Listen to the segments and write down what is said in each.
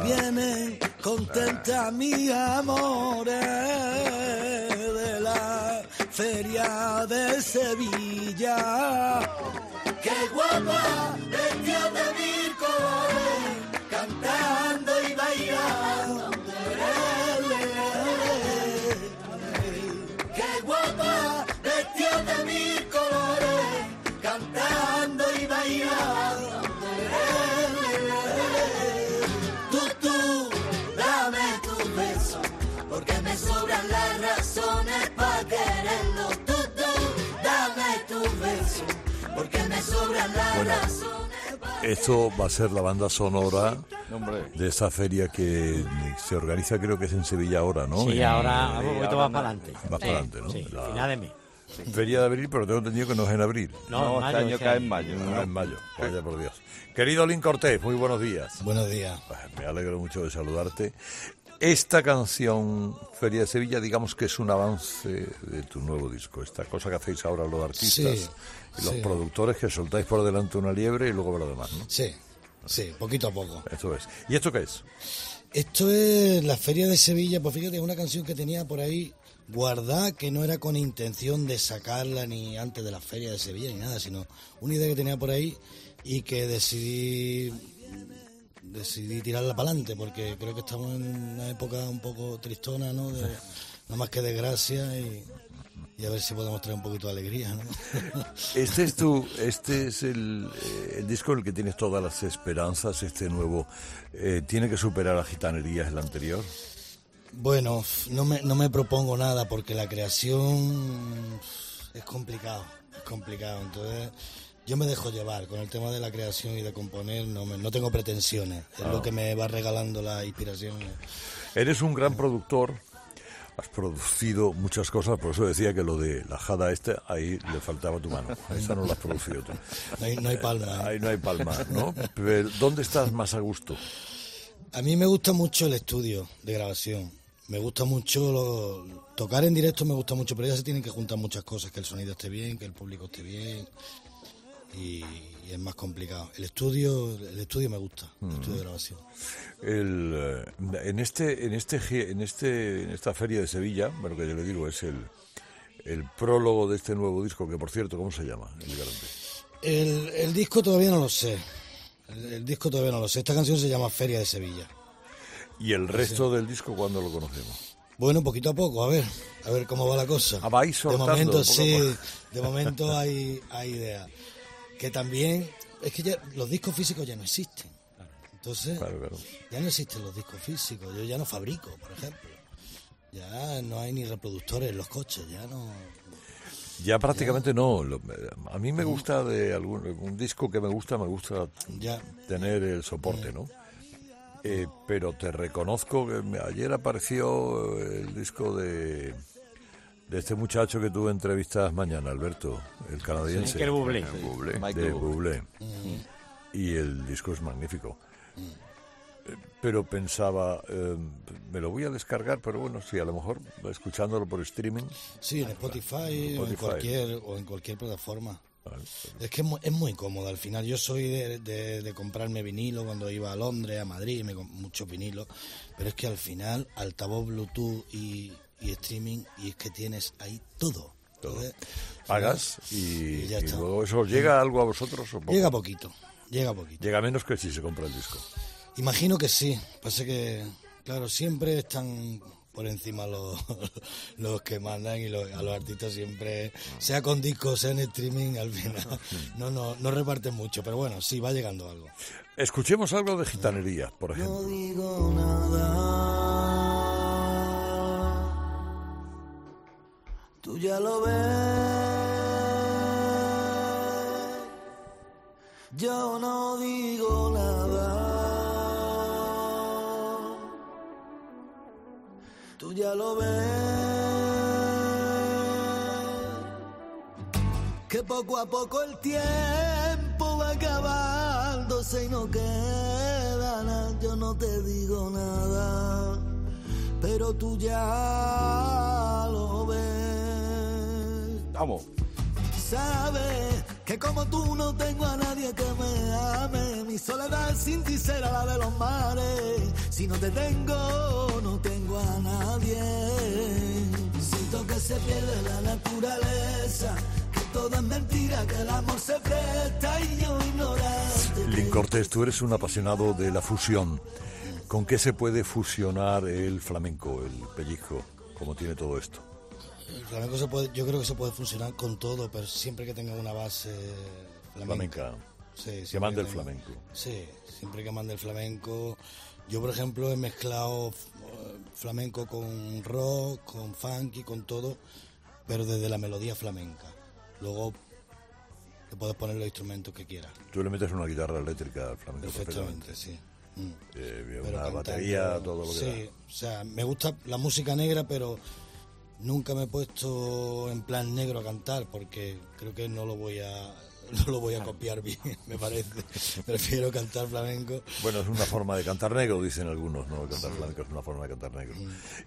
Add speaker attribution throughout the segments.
Speaker 1: vienen contenta mis amores de la feria de Sevilla. ¡Qué guapa! Vestida de mil colores, cantando y bailando. ¡Qué guapa! Vestida de mil colores, cantando y bailando. Tú, dame tu beso, porque me sobran las razones para quererlo. Tú, dame tu beso, porque me sobran las razones.
Speaker 2: Esto va a ser la banda sonora de esta feria que se organiza, creo que es en Sevilla ahora, ¿no?
Speaker 3: Sí, ahora un poquito más para adelante.
Speaker 2: Más para adelante, ¿no?
Speaker 3: Sí, final de mes.
Speaker 2: Feria de abril, pero tengo entendido que no es en abril.
Speaker 3: No,
Speaker 4: este año cae en mayo.
Speaker 2: No, en mayo, vaya por Dios. Querido Lin Cortés, muy buenos días.
Speaker 1: Buenos días.
Speaker 2: Me alegro mucho de saludarte. Esta canción, Feria de Sevilla, digamos que es un avance de tu nuevo disco. Esta cosa que hacéis ahora los artistas y los productores, que soltáis por delante una liebre y luego lo demás, ¿no?
Speaker 1: Sí, poquito a poco.
Speaker 2: Eso es. ¿Y esto qué es?
Speaker 1: Esto es la Feria de Sevilla. Pues fíjate, es una canción que tenía por ahí guardada, que no era con intención de sacarla ni antes de la Feria de Sevilla ni nada, sino una idea que tenía por ahí y que decidí tirarla para adelante, porque creo que estamos en una época un poco tristona, ¿no? No más que desgracia y a ver si podemos traer un poquito de alegría, ¿no?
Speaker 2: Este es el disco en el que tienes todas las esperanzas. Este nuevo tiene que superar a Gitanerías, el anterior.
Speaker 1: Bueno, no me propongo nada, porque la creación es complicado. Entonces yo me dejo llevar con el tema de la creación y de componer. No tengo pretensiones, es lo que me va regalando la inspiración.
Speaker 2: Eres un gran productor, has producido muchas cosas, por eso decía que lo de la jada ahí le faltaba tu mano, esa no la has producido tú.
Speaker 1: No hay palma.
Speaker 2: Ahí no hay palma, ¿no? Pero ¿dónde estás más a gusto?
Speaker 1: A mí me gusta mucho el estudio de grabación. Me gusta mucho tocar en directo, me gusta mucho, pero ya se tienen que juntar muchas cosas, que el sonido esté bien, que el público esté bien, y es más complicado. El estudio me gusta, el estudio de grabación.
Speaker 2: En esta feria de Sevilla, bueno, que yo le digo, es el prólogo de este nuevo disco, que por cierto, ¿cómo se llama?
Speaker 1: El disco todavía no lo sé. Esta canción se llama Feria de Sevilla.
Speaker 2: ¿Y el resto del disco cuándo lo conocemos?
Speaker 1: Bueno, poquito a poco, a ver cómo va la cosa.
Speaker 2: Vais soltando.
Speaker 1: De momento sí, de momento hay ideas. Que también, es que ya los discos físicos ya no existen. Entonces, claro. Ya no existen los discos físicos. Yo ya no fabrico, por ejemplo. Ya no hay ni reproductores en los coches, ya no...
Speaker 2: Ya prácticamente no. A mí me gusta un disco que me gusta tener el soporte, ¿no? Pero te reconozco que ayer apareció el disco de este muchacho que tuve entrevistas mañana, Alberto, el canadiense.
Speaker 3: Sí, el Bublé.
Speaker 2: De Bublé. Y el disco es magnífico. Pero pensaba, me lo voy a descargar, pero bueno, sí, a lo mejor escuchándolo por streaming.
Speaker 1: Sí, en Spotify. O en cualquier plataforma.
Speaker 2: Vale.
Speaker 1: Es que es muy cómodo al final. Yo soy de comprarme vinilo cuando iba a Londres, a Madrid, muchos vinilos, pero es que al final altavoz Bluetooth y streaming, y es que tienes ahí todo. Entonces,
Speaker 2: pagas y luego eso llega algo a vosotros o poco.
Speaker 1: Llega poquito.
Speaker 2: Llega menos que si se compra el disco.
Speaker 1: Imagino que sí. Pasa que, claro, siempre están por encima los que mandan, y a los artistas siempre, sea con discos, sea en streaming, al final no reparten mucho, pero bueno, sí, va llegando algo.
Speaker 2: Escuchemos algo de Gitanería, por ejemplo.
Speaker 1: No digo nada, tú ya lo ves, yo no digo nada. Tú ya lo ves, que poco a poco el tiempo va acabándose y no queda nada. Yo no te digo nada, pero tú ya lo ves.
Speaker 4: Vamos.
Speaker 1: Sabes que como tú no tengo a nadie que me ame. Mi soledad sin ti será la de los mares.
Speaker 4: Si no te tengo, no tengo a nadie. Siento que se pierde la naturaleza, que todo es mentira, que el amor se presta y yo ignorarte.
Speaker 2: Lin Cortés, tú eres un apasionado de la fusión. ¿Con qué se puede fusionar el flamenco, el pellizco? ¿Cómo tiene todo esto?
Speaker 1: El flamenco yo creo que se puede fusionar con todo, pero siempre que tenga una base flamenca. Sí,
Speaker 2: que mande el flamenco.
Speaker 1: Sí, siempre que mande el flamenco. Yo, por ejemplo, he mezclado flamenco con rock, con funky, con todo, pero desde la melodía flamenca. Luego te puedes poner los instrumentos que quieras.
Speaker 2: Tú le metes una guitarra eléctrica al flamenco
Speaker 1: perfectamente, sí.
Speaker 2: Una batería, todo lo que da.
Speaker 1: Sí, o sea, me gusta la música negra, pero nunca me he puesto en plan negro a cantar, porque creo que no lo voy a copiar bien, me parece. Prefiero cantar flamenco.
Speaker 2: Bueno, es una forma de cantar negro, dicen algunos, ¿no? Cantar flamenco es una forma de cantar negro.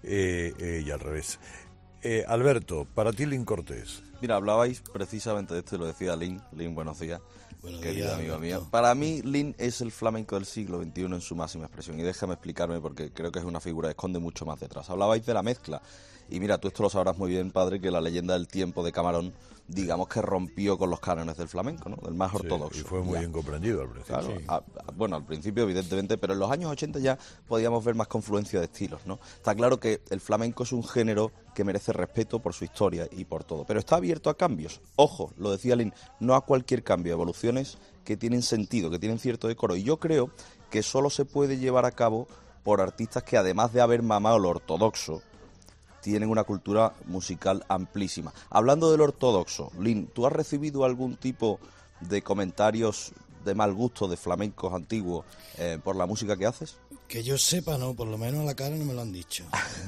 Speaker 2: Y al revés. Alberto, para ti, Lin Cortés.
Speaker 5: Mira, hablabais precisamente de esto y lo decía Lin. Lin, buenos días. Querido amigo mío. Para mí, Lin es el flamenco del siglo XXI en su máxima expresión. Y déjame explicarme, porque creo que es una figura que esconde mucho más detrás. Hablabais de la mezcla. Y mira, tú esto lo sabrás muy bien, padre, que la leyenda del tiempo de Camarón, digamos que rompió con los cánones del flamenco, ¿no? Del más ortodoxo.
Speaker 2: Y fue muy bien comprendido al principio.
Speaker 5: Claro, bueno, al principio evidentemente, pero en los años 80 ya podíamos ver más confluencia de estilos, ¿no? Está claro que el flamenco es un género que merece respeto por su historia y por todo, pero está abierto a cambios. Ojo, lo decía Lin, no a cualquier cambio, evoluciones que tienen sentido, que tienen cierto decoro. Y yo creo que solo se puede llevar a cabo por artistas que, además de haber mamado lo ortodoxo, tienen una cultura musical amplísima. Hablando del ortodoxo, Lin, ¿tú has recibido algún tipo de comentarios de mal gusto de flamencos antiguos por la música que haces?
Speaker 1: Que yo sepa, no, por lo menos a la cara no me lo han dicho.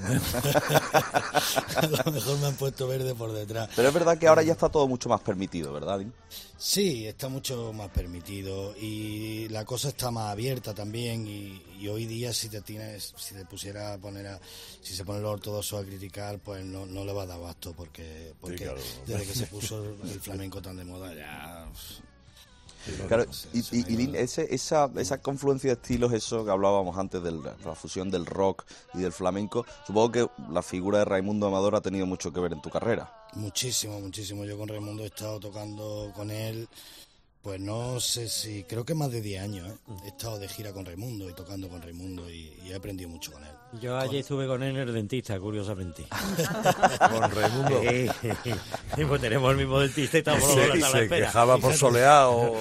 Speaker 1: A lo mejor me han puesto verde por detrás.
Speaker 5: Pero es verdad que ahora ya está todo mucho más permitido, ¿verdad, Lin?
Speaker 1: Sí, está mucho más permitido y la cosa está más abierta también y hoy día si te pusiera a poner si se pone los ortodoxos a criticar, pues no le va a dar abasto porque sí, claro, desde que se puso el flamenco tan de moda ya...
Speaker 5: Claro, y Lin, esa confluencia de estilos, eso que hablábamos antes de la fusión del rock y del flamenco, supongo que la figura de Raimundo Amador ha tenido mucho que ver en tu carrera.
Speaker 1: Muchísimo, muchísimo. Yo con Raimundo he estado tocando con él, pues no sé si, creo que más de 10 años, ¿eh? He estado de gira con Raimundo y tocando con Raimundo y he aprendido mucho con él.
Speaker 3: Yo ayer estuve con él en el dentista, curiosamente.
Speaker 2: Con Raimundo.
Speaker 3: Sí, pues tenemos el mismo dentista y estamos los dos a la espera.
Speaker 2: Quejaba por soleado.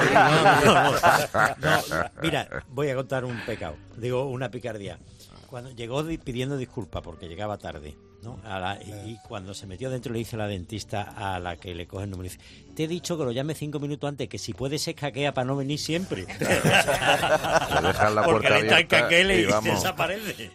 Speaker 3: No, mira, voy a contar un pecado, digo una picardía. Cuando llegó pidiendo disculpas porque llegaba tarde, ¿no? Y cuando se metió dentro le dice a la dentista a la que le coge el número, dice, te he dicho que lo llame 5 minutos antes, que si puede se escaquea para no venir siempre.
Speaker 6: Le dejan la puerta abierta
Speaker 3: y desaparece.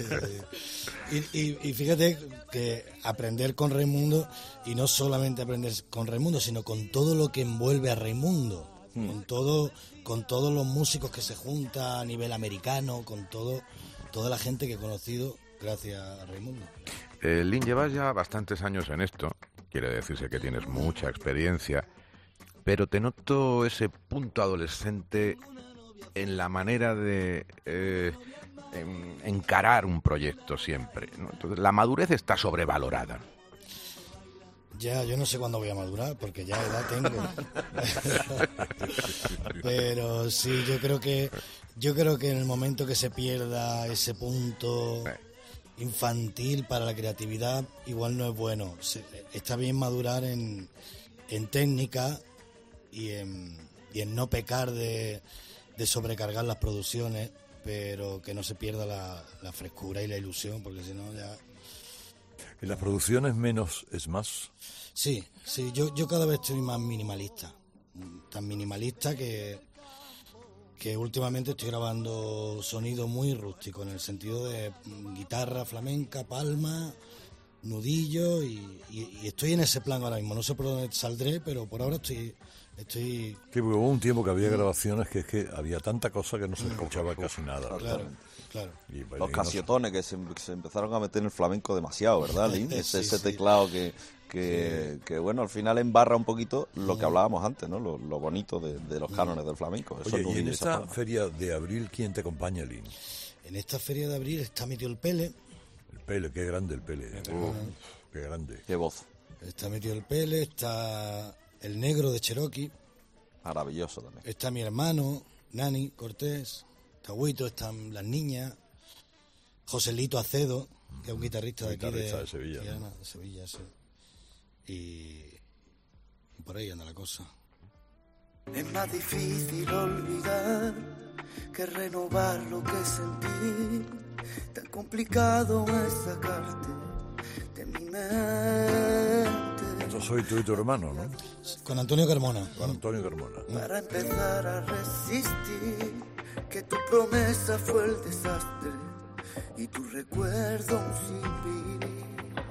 Speaker 1: Y fíjate que aprender con Raimundo, y no solamente aprender con Raimundo, sino con todo lo que envuelve a Raimundo, con todos los músicos que se juntan a nivel americano, con toda la gente que he conocido gracias a Raimundo.
Speaker 6: Lin, llevas ya bastantes años en esto, quiere decirse que tienes mucha experiencia, pero te noto ese punto adolescente en la manera de encarar un proyecto siempre, ¿no? Entonces, la madurez está sobrevalorada.
Speaker 1: Ya, yo no sé cuándo voy a madurar, porque ya edad tengo. Pero sí, yo creo que en el momento que se pierda ese punto infantil para la creatividad, igual no es bueno. Está bien madurar en técnica y en no pecar de sobrecargar las producciones, pero que no se pierda la frescura y la ilusión, porque si no ya...
Speaker 2: ¿En las producciones menos es más?
Speaker 1: Sí, yo cada vez estoy más minimalista. Tan minimalista que últimamente estoy grabando sonido muy rústico, en el sentido de guitarra flamenca, palma, nudillo, y estoy en ese plan ahora mismo. No sé por dónde saldré, pero por ahora estoy...
Speaker 2: Que hubo un tiempo que había grabaciones que es que había tanta cosa que no se escuchaba casi nada.
Speaker 1: Claro.
Speaker 5: Y los casiotones que se empezaron a meter en el flamenco demasiado, ¿verdad, Lin? Ese teclado que bueno, al final embarra un poquito lo que hablábamos antes, ¿no? Lo bonito de los cánones del flamenco.
Speaker 2: Oye, y en esta feria de abril, ¿quién te acompaña, Lin?
Speaker 1: en esta feria de abril está metido el Pele.
Speaker 2: El Pele, qué grande el Pele. Qué grande.
Speaker 5: Qué voz.
Speaker 1: Está metido el Pele, está el Negro de Cherokee.
Speaker 5: Maravilloso también.
Speaker 1: Está mi hermano, Nani Cortés. Está Huito, están las niñas. Joselito Acedo, que es un guitarrista de aquí
Speaker 2: de Sevilla.
Speaker 1: De Sevilla, sí. Y por ahí anda la cosa.
Speaker 4: Es más difícil olvidar que renovar lo que sentí. Tan complicado es sacarte de mi mente.
Speaker 2: Yo soy tú y tu hermano, ¿no?
Speaker 1: Con Antonio Carmona.
Speaker 2: Con Antonio Carmona.
Speaker 4: Para empezar a resistir, que tu promesa fue el desastre y tu recuerdo un sinvivir.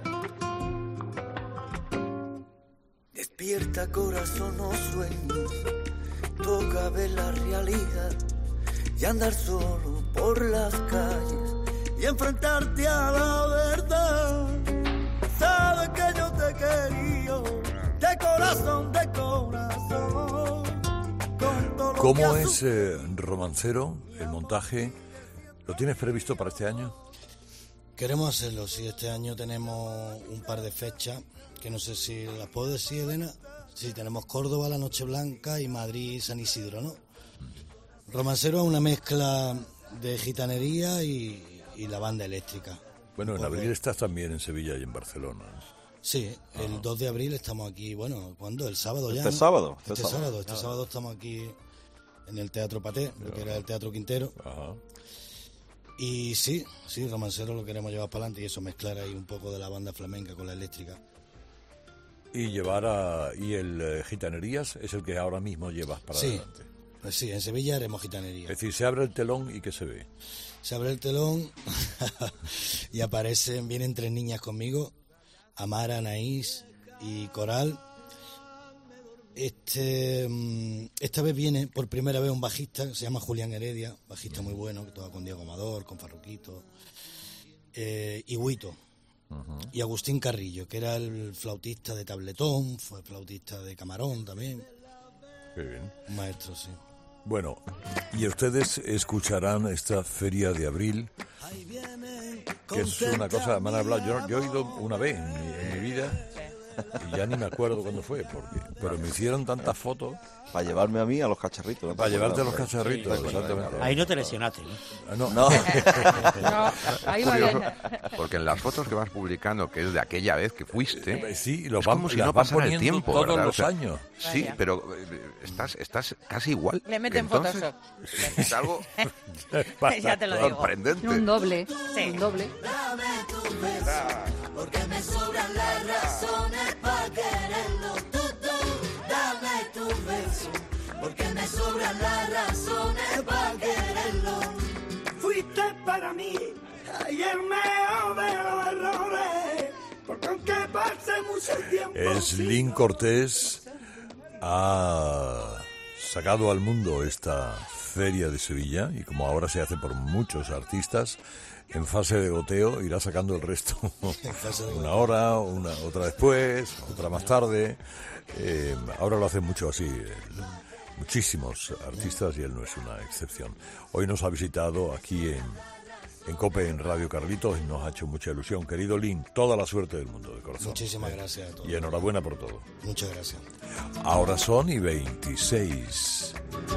Speaker 4: Despierta corazón, no sueños, toca ver la realidad y andar solo por las calles y enfrentarte a la verdad. Sabes que yo te quería de corazón, de corazón.
Speaker 2: ¿Cómo es Romancero, el montaje? ¿Lo tienes previsto para este año?
Speaker 1: Queremos hacerlo, sí. Este año tenemos un par de fechas, que no sé si las puedo decir, Elena. Sí, tenemos Córdoba, la Noche Blanca y Madrid, San Isidro, ¿no? Romancero es una mezcla de gitanería y la banda eléctrica.
Speaker 2: Bueno, en abril estás también en Sevilla y en Barcelona.
Speaker 1: Sí, el 2 de abril estamos aquí, bueno, ¿cuándo? El sábado ya,
Speaker 5: Este
Speaker 1: ¿no?
Speaker 5: sábado.
Speaker 1: Este sábado estamos aquí en el Teatro Paté, lo que era el Teatro Quintero.
Speaker 2: Ajá.
Speaker 1: Y sí, Romancero lo queremos llevar para adelante y eso, mezclar ahí un poco de la banda flamenca con la eléctrica.
Speaker 2: Y el Gitanerías es el que ahora mismo llevas para adelante.
Speaker 1: Sí, en Sevilla haremos gitanería.
Speaker 2: Es decir, se abre el telón y ¿qué se ve?
Speaker 1: Se abre el telón y vienen 3 niñas conmigo, Amara, Anaís y Coral. Esta vez viene por primera vez un bajista que se llama Julián Heredia, bajista muy bueno, que toca con Diego Amador, con Farruquito, y Huito. Y Agustín Carrillo, que era el flautista de Tabletón, fue flautista de Camarón también.
Speaker 2: Qué bien.
Speaker 1: Un maestro, sí.
Speaker 2: Bueno, y ustedes escucharán esta feria de abril, que es una cosa, me han hablado, yo he ido una vez en mi vida, y ya ni me acuerdo cuándo fue, pero me hicieron tantas fotos.
Speaker 5: Para llevarme a mí a los cacharritos.
Speaker 2: Para llevarte a los cacharritos, exactamente.
Speaker 3: Ahí no te lesionaste, ¿no?
Speaker 2: No.
Speaker 7: No, ahí va bien.
Speaker 6: Porque en las fotos que vas publicando, que es de aquella vez que fuiste,
Speaker 2: sí,
Speaker 6: es como si no pasara el tiempo,
Speaker 2: todos
Speaker 6: ¿verdad?
Speaker 2: los años.
Speaker 6: Sí, pero estás casi igual.
Speaker 7: Le meten
Speaker 6: Entonces,
Speaker 7: Photoshop.
Speaker 6: Es algo
Speaker 7: Ya te lo digo.
Speaker 6: sorprendente.
Speaker 7: Un doble.
Speaker 8: Sí.
Speaker 7: Un doble.
Speaker 4: Dame tu beso, porque me sobran las razones para quererlo todo. Dame tu beso, porque me sobran las razones para quererlo. Fuiste para mí ayer mejor de los errores, porque aunque pase mucho tiempo.
Speaker 2: Slim Cortés ha sacado al mundo esta feria de Sevilla y como ahora se hace por muchos artistas, en fase de goteo irá sacando el resto. Una hora, otra después, otra más tarde. Ahora lo hacen mucho así. Muchísimos artistas y él no es una excepción. Hoy nos ha visitado aquí en COPE, en Radio Carlitos, y nos ha hecho mucha ilusión. Querido Lin, toda la suerte del mundo, de corazón.
Speaker 1: Muchísimas gracias a todos.
Speaker 2: Y enhorabuena por todo.
Speaker 1: Muchas gracias.
Speaker 2: Ahora son y 26.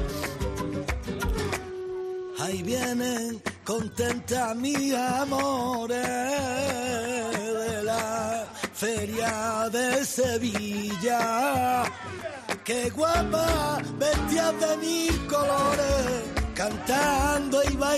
Speaker 4: Ahí vienen contenta mi amores de la feria de Sevilla. Qué guapa, vestidas de 1000 colores, cantando y bailando.